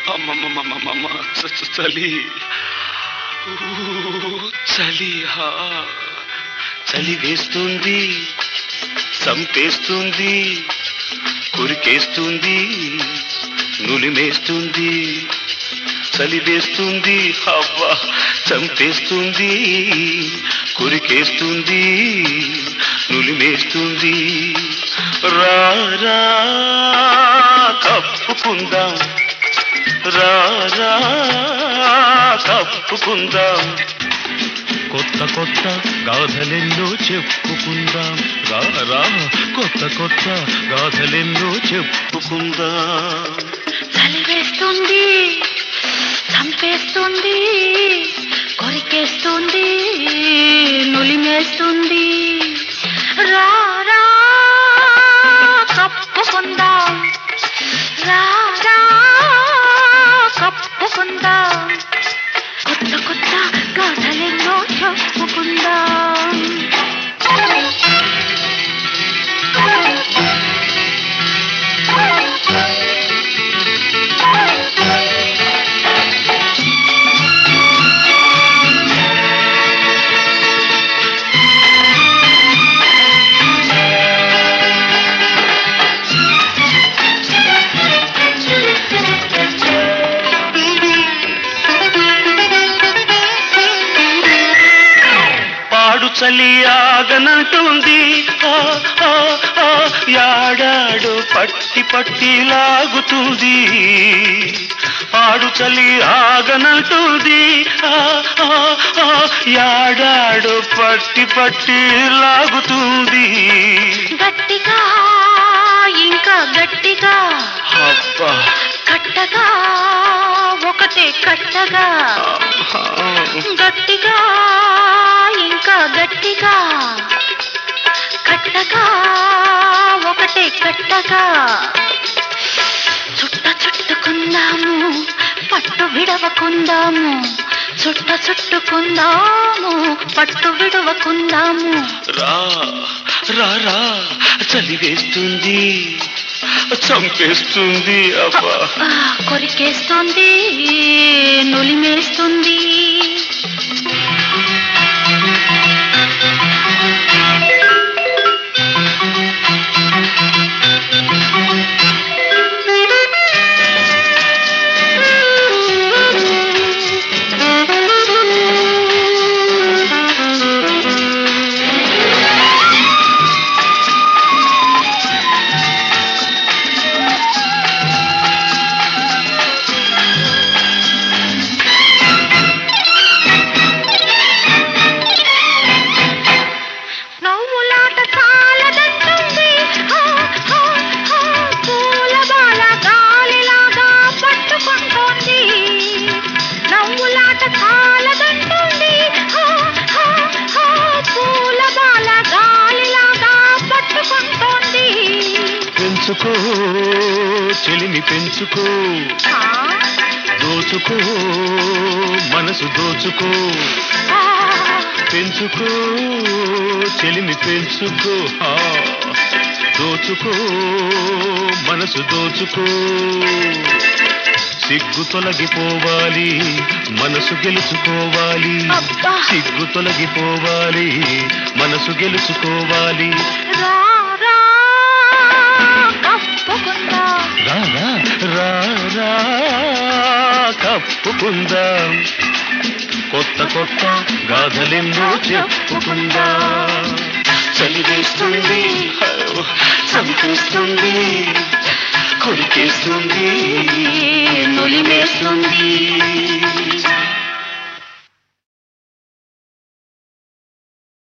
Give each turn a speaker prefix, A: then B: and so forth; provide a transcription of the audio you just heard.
A: అమ్మమ్మమ్మమ్మమ్మ చలి ఊ, చలి చలి వేస్తుంది, చంపేస్తుంది, కురికేస్తుంది, నులిమేస్తుంది, చలి వేస్తుంది, అవ్వ చంపేస్తుంది, కురికేస్తుంది, నులిమేస్తుంది. రారా కప్పుకుందాం, రారా కప్పుకుందాం, కొత్త కొత్త గాథలెన్నో చెప్పుకుందాం, రారా కొత్త కొత్త గాథలెన్నో చెప్పుకుందాం.
B: చలి వేస్తుంది, చంపేస్తుంది, కొరికేస్తుంది, నులిమేస్తుంది. రారా కప్పుకుందాం, రారా కప్పుకుందాం, కొత్త కొత్త గాథలెన్నో చెప్పుకుందాం.
A: చలి ఆగనంటుంది, యాడాడు పట్టి పట్టి లాగుతుంది, ఆడు చలి ఆగనంటుంది, యాడాడు పట్టి పట్టి లాగుతుంది.
B: గట్టిగా ఇంకా గట్టిగా,
A: అబ్బా
B: కట్టగా ఒకటే కట్టగా, గట్టిగా ఇంకా గట్టిగా, కట్టగా ఒకటే కట్టగా, చుట్ట చుట్టుకుందాము, పట్టు విడవకుందాము, చుట్ట చుట్టుకుందాము, పట్టు విడవకుందాము.
A: రా రా రా చలి వేస్తుంది, చంపేస్తుంది, అబ్బా
B: కొరికేస్తుంది, నులిమేస్తుంది.
A: పెంచుకో చెలిమి పెంచుకో, దోచుకో మనసు దోచుకో, పెంచుకో చెలిమి పెంచుకో, దోచుకో మనసు దోచుకో. సిగ్గు తొలగిపోవాలి, మనసు గెలుచుకోవాలి, సిగ్గు తొలగిపోవాలి, మనసు గెలుచుకోవాలి. రారా కప్పుకుందాం, కొత్త కొత్త గాథలెన్నో చెప్పుకుందాం. చలి వేస్తుంది, చంపేస్తుంది, కొరికేస్తుంది, నులిమేస్తుంది.